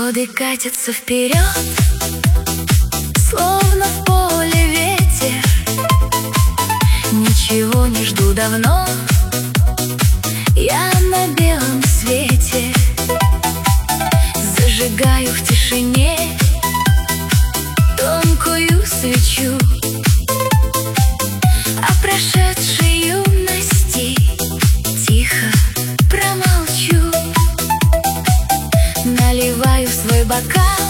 Годы катятся вперед, словно в поле ветер. Ничего не жду давно, я на белом свете. Зажигаю в тишине тонкую свечу. О прошедшей юности тихо промолчу. Наливаю в свой бокал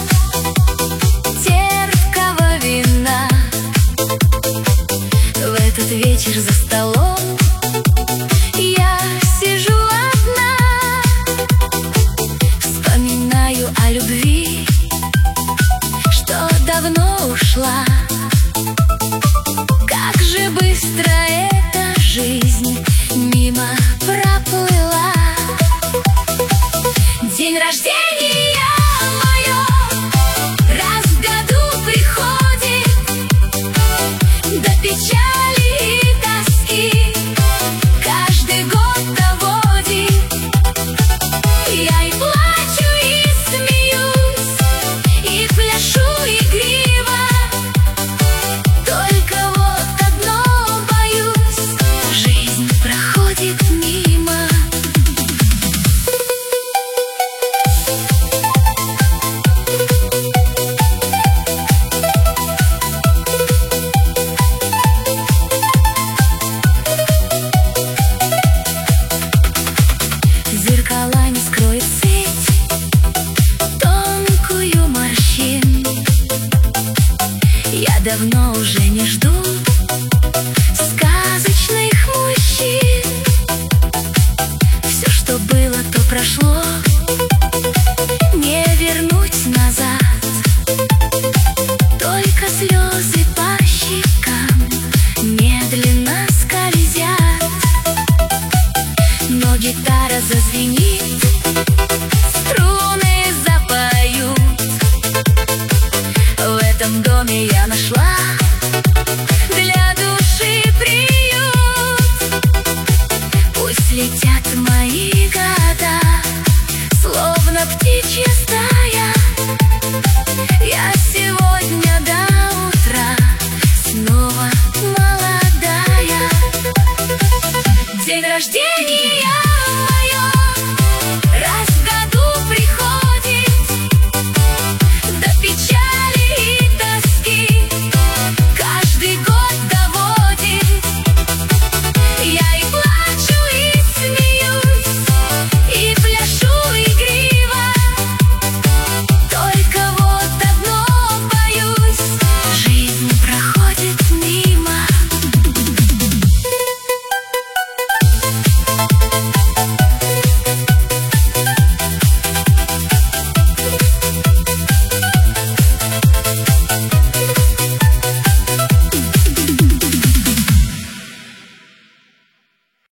терпкого вина. В этот вечер за столом я сижу одна. Вспоминаю о любви, что давно ушла. Как же быстро эта жизнь мимо проплыла. День рождения мое раз в году приходит, до печали и тоски каждый год доводит. Я и плачу, и смеюсь, и пляшу игриво. Только вот одно боюсь, жизнь проходит мимо. Зеркала не скроет сеть тонкую морщин. Я давно уже не жду сказочных мужчин. Все, что было, то прошло, не вернуть назад. Только слезы по щекам медленно скользят. Но гитара зазвенит, струны запоют. В этом доме я нашла для души приют. Пусть летят мои года, словно птичья стая.